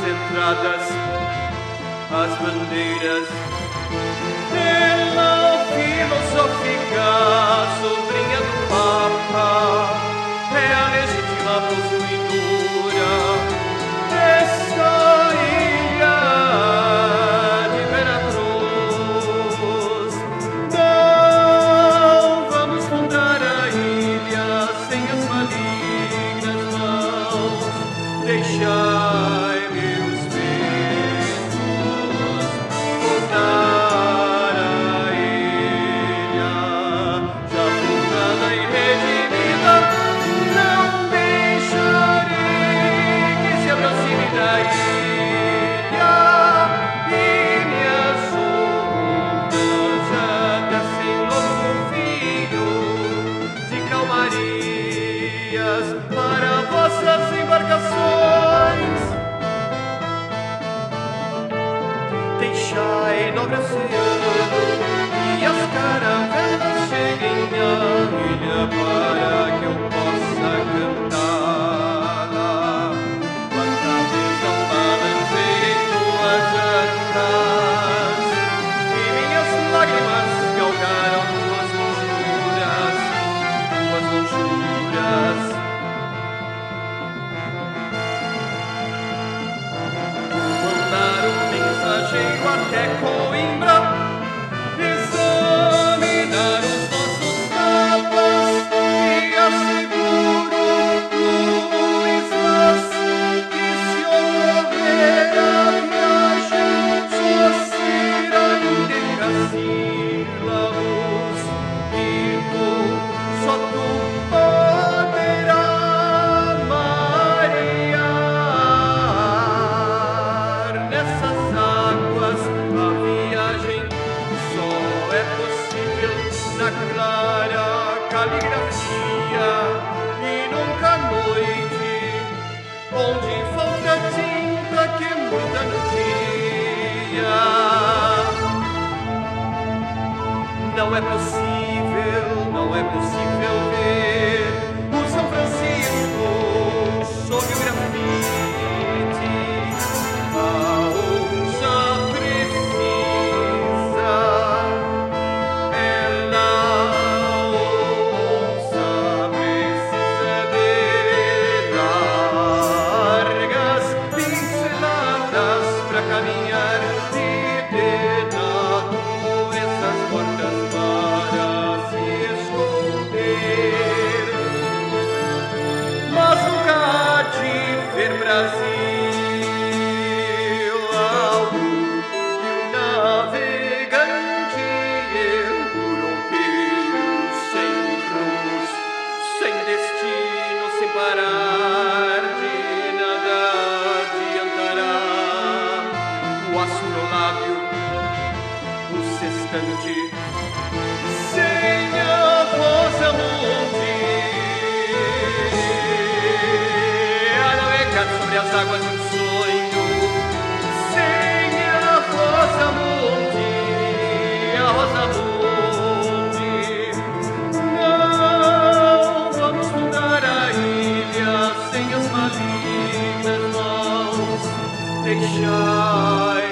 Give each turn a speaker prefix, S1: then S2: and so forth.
S1: entradas, as bandeiras. Ela, filosófica, sobrinha do Papa, é a legítima possuidora desta ilha de Veracruz. Não vamos fundar a ilha sem as malignas mãos. Deixai meus ventos fundar a ilha já fundada e redimida. Não deixarei que se aproxime da ilha e minhas ondas descem louco filho de calmarias para vossas embarcações. Deixai nobre oceano e as caravelas cheguem à ilha para que eu possa cantá-la. Quanta vez não balancei em tuas ancas e minhas lágrimas galgaram tuas lonjuras, tuas lonjuras. Mandar um mensageiro até Coimbra, examinar os nossos mapas e asseguro Luís Mas que se ocorrer a viagem só será em decassílabos e só tu poderá marear nessas águas. A viagem só é possível na clara caligrafia e nunca à noite, onde falta tinta que muda no dia. Não é possível, não é possível ver o São Francisco sob o grafite. A onça precisa, ela, onça precisa de largas pinceladas para caminhar e de naturezas mortas para se esconder. Mas nunca há de ver Brasil algo que o navegante europeu sem rumos, sem destino, sem parar de nada adiantará. O astrolábio, o sextante, sem a rosa mundi a navegar sobre as águas de um sonho. Sem a rosa mundi, a rosa mundi. Não vamos fundar a ilha sem as malignas mãos. Deixai